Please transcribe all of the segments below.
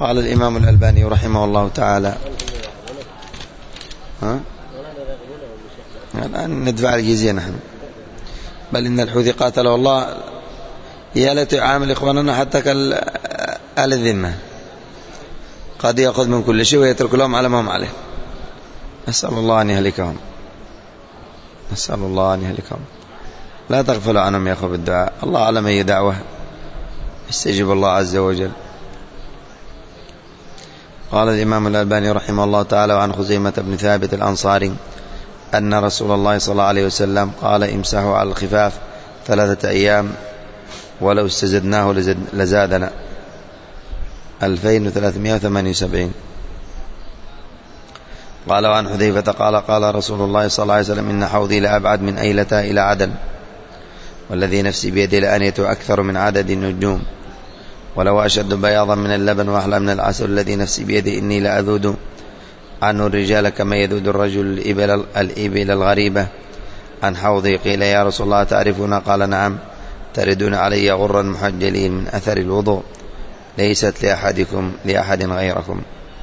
قال الإمام الألباني رحمه الله تعالى الآن ندفع الجزية نحن، بل إن الحوثي قاتله الله يا ليت يعامل إخواننا حتى كآل الذمة، قد يأخذ من كل شيء ويترك لهم على ما هم عليه. نسأل الله أن يهلكهم، نسأل الله أن يهلكهم. لا تغفلوا عنهم يا أخو بالدعاء، الله أعلم أي دعوة يستجيب الله عز وجل. قال الإمام الألباني رحمه الله تعالى: وعن خزيمة بن ثابت الأنصاري أن رسول الله صلى الله عليه وسلم قال: امسحوا على الخفاف 3 أيام ولو استزدناه لزادنا. 2378. قال: وعن حذيفة قال: قال رسول الله صلى الله عليه وسلم: إن حوضي لأبعد من أيلة إلى عدن، والذي نفسي بيده لآنية أكثر من عدد النجوم، ولو أشد بياضا من اللبن وأحلى من العسل، الذي نفسي بيده إني لأذود عنه الرجال كما يذود الرجل الإبل الغريبة عن حوضي. قيل: يا رسول الله تعرفنا؟ قال: نعم، تردون علي غرا محجلين من أثر الوضوء، ليست لأحد غيركم.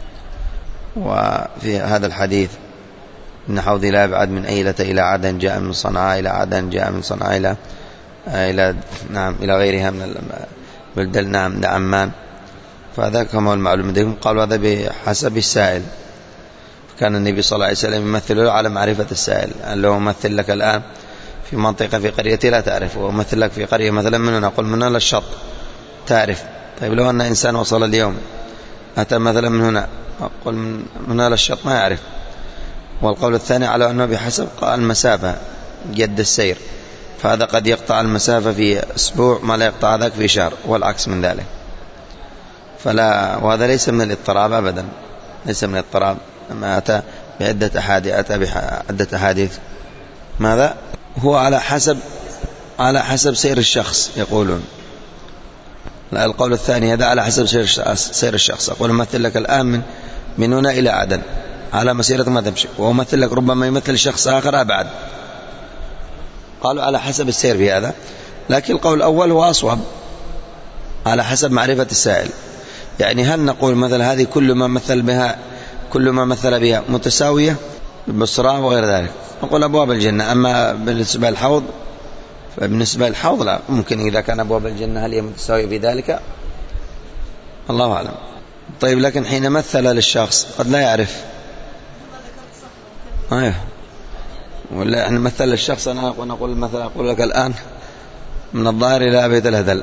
وفي هذا الحديث: إن حوضي لا أبعد من أيلة إلى عدن، جاء من صنعاء إلى عدن، جاء من صنعاء إلى غيرها من البلدان، نعم لعمان. فهذا كما هو المعلوم لديكم. قالوا: هذا بحسب السائل. كان النبي صلى الله عليه وسلم يمثل له على معرفة السائل، قال له: أمثل لك الآن في منطقة في قريتي لا تعرف، وأمثل لك في قرية مثلا من هنا، قل من هنا للشط تعرف. طيب لو أن إنسان وصل اليوم أتى مثلا من هنا، قل من هنا للشط ما يعرف. والقول الثاني على أنه بحسب المسافة جد السير، فهذا قد يقطع المسافة في أسبوع ما لا يقطع ذاك في شهر، والعكس من ذلك. وهذا ليس من الاضطراب أبدا، ليس من الاضطراب. ما أتى بعدة أحاديث ماذا هو على حسب سير الشخص يقولون. لا، القول الثاني هذا على حسب سير الشخص. أقول مثل لك الآن من هنا إلى عدن على مسيرة ما تمشي، ومثل لك ربما يمثل شخص آخر أبعد. قالوا على حسب السير في هذا، لكن القول الأول هو أصوب على حسب معرفة السائل. يعني هل نقول مثل هذه كل ما مثل بها متساوية بالصراع وغير ذلك، نقول أبواب الجنة. أما بالنسبة للحوض فبالنسبة للحوض لا، ممكن إذا كان أبواب الجنة هل هي متساوية في ذلك، الله أعلم. طيب لكن حين مثل للشخص قد لا يعرف، ولا احنا مثل للشخص، أنا نقول مثلا أقول لك الآن من الظاهر إلى بيت الهدل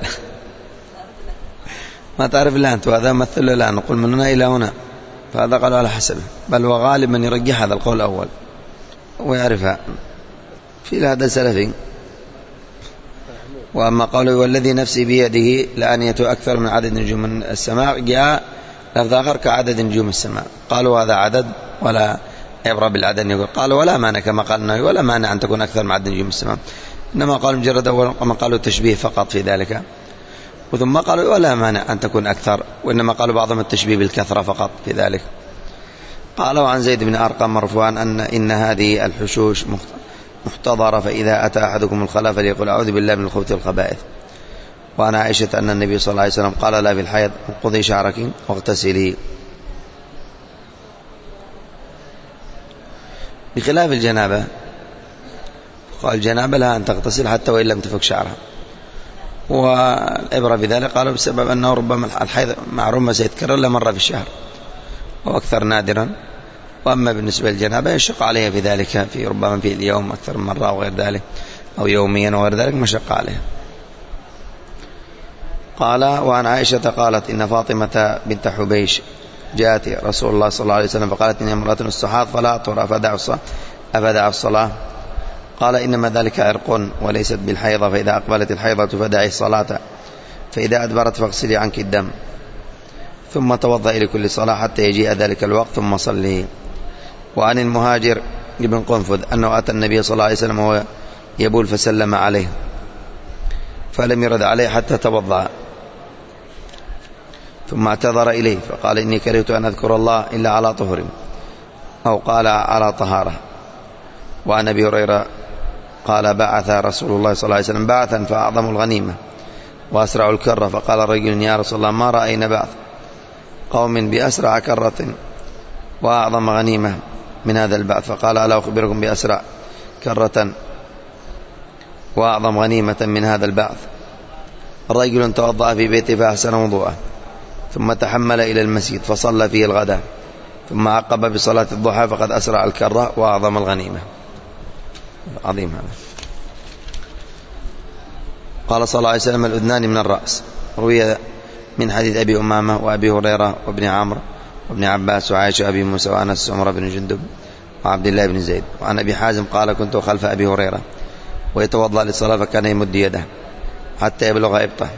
ما تعرف إلا أنت، وهذا مثل له الآن نقول من هنا إلى هنا، فهذا قالوا على حسبه. بل وغالب من يرجح هذا القول الأول ويعرفها في هذا سلفي. وأما قوله والذي نفسي بيده لآنية أكثر من عدد نجوم السماء، جاء لفظ آخر كعدد نجوم السماء. قالوا هذا عدد ولا يبرى بالعدد. يقول قالوا ولا مانع كما قال النبي، ولا مانع أن تكون أكثر من عدد نجوم السماء، إنما قالوا مجرد أولا كما قالوا التشبيه فقط في ذلك، وثم قالوا ولا مانع أن تكون أكثر، وإنما قالوا بعضهم التشبيه بالكثرة فقط في ذلك. قالوا عن زيد بن أرقم مرفوعا إن هذه الحشوش محتضرة، فإذا أتى أحدكم الخلاء فليقول أعوذ بالله من الخبث والخبائث. وعن عائشة أن النبي صلى الله عليه وسلم قال لا في الحيض انقضي شعرك واغتسلي. بخلاف الجنابة، قال الجنابة لها أن تغتسل حتى وإن لم تفك شعرها، والعبرة بذلك قالوا بسبب أنه ربما الحيض معرومة سيتكرر لمرة في الشهر وأكثر نادرا. وأما بالنسبة للجنابة يشق عليها في ذلك، في ربما في اليوم أكثر من مرة وغير ذلك، أو يوميا وغير ذلك مشق عليها. قال وعن عائشة قالت إن فاطمة بنت حبيش جاءت رسول الله صلى الله عليه وسلم فقالت إني امرأة استحاض فلا أطهر أفدع الصلاة. قال إنما ذلك عرق وليست بالحيضة، فإذا أقبلت الحيضة فدعي الصلاة، فإذا أدبرت فاغسلي عنك الدم، ثم توضئي لكل صلاة حتى يجيء ذلك الوقت ثم صلي. وعن المهاجر ابن قنفذ أنه أتى النبي صلى الله عليه وسلم وهو يبول فسلم عليه فلم يرد عليه حتى توضأ، ثم اعتذر إليه فقال إني كرهت أن أذكر الله إلا على طهر، أو قال على طهارة. وعن أبي هريرة قال بعث رسول الله صلى الله عليه وسلم بعثا فأعظم الغنيمة وأسرع الكرة، فقال رجل يا رسول الله ما رأينا بعث قوم بأسرع كرة وأعظم غنيمة من هذا البعث، فقال ألا أخبركم بأسرع كرة وأعظم غنيمة من هذا البعث؟ رجل توضأ في بيته فأحسن وضوءه، ثم تحمل إلى المسجد فصلى فيه الغداء، ثم عقب بصلاة الضحى، فقد أسرع الكرة وأعظم الغنيمة. عظيم هذا. قال صلى الله عليه وسلم: الأذنان من الرأس. روي من حديث أبي أمامة وأبي هريرة وابن عمرو وابن عباس وعائشة وأبي موسى وأنس وعمر بن جندب وعبد الله بن زيد. وعن أبي حازم قال: كنت خلف أبي هريرة ويتوضأ للصلاة، فكان يمد يده حتى يبلغ إبطه،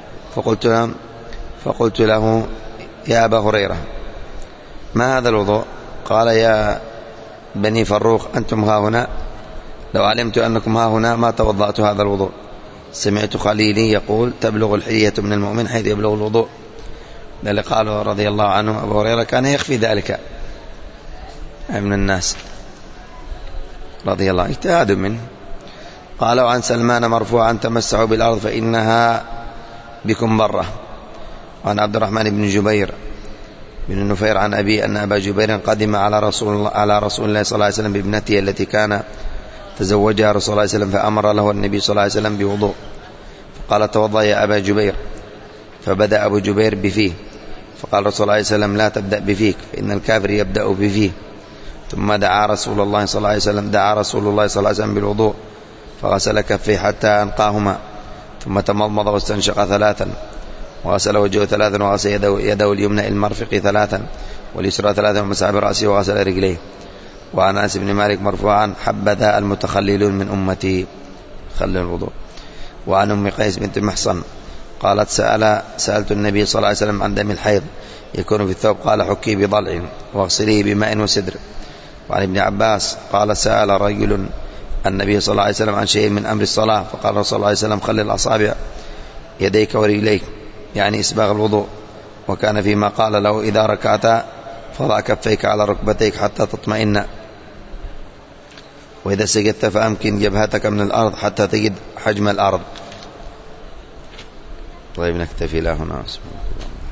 فقلت له: يا أبا هريرة، ما هذا الوضوء؟ قال: يا بني فروخ، أنتم ها هنا، لو علمت أنكم ها هنا ما توضأت هذا الوضوء. سمعت خليلي يقول: تبلغ الحلية من المؤمن حيث يبلغ الوضوء. لذلك قالوا رضي الله عنه أبو هريرة كان يخفي ذلك من الناس رضي الله، اجتهاد منه. قالوا عن سلمان مرفوعا: تمسحوا بالأرض فإنها بكم برة. وعن عبد الرحمن بن جبير بن النفير عن أبي أن أبا جبير قدم على رسول الله صلى الله عليه وسلم بابنته التي كان تزوجها رسول الله صلى الله عليه وسلم، فأمر له النبي صلى الله عليه وسلم بوضوء، فقال: توضأ يا أبا جبير. فبدأ أبو جبير بفيه، فقال رسول الله عليه وسلم: لا تبدأ بفيك، فإن الكافر يبدأ بفيه. ثم دعا رسول الله صلى الله عليه وسلم بالوضوء، فغسل كفيه حتى أنقاهما، ثم تمضمض واستنشق ثلاثا، وغسل وجهه ثلاثا، وغسل يده اليمنى إلى المرفق ثلاثا، واليسرى ثلاثا، ومسح برأسه وغسل رجليه. وعن أنس بن مالك مرفوعا: حبذا المتخللون من أمتي، خلل الوضوء. وعن أم قيس بنت محصن قالت: سألت النبي صلى الله عليه وسلم عن دم الحيض يكون في الثوب، قال: حكي بضلع واغسليه بماء وسدر. وعن ابن عباس قال: سأل رجل النبي صلى الله عليه وسلم عن شيء من أمر الصلاة، فقال رسول الله صلى الله عليه وسلم: خلل أصابع يديك ورجليك، يعني إسباغ الوضوء. وكان فيما قال له: إذا ركعت فضع كفيك على ركبتيك حتى تطمئن، وإذا سجدت فأمكن جبهتك من الأرض حتى تجد حجم الأرض. طيب نكتفي لا هنا.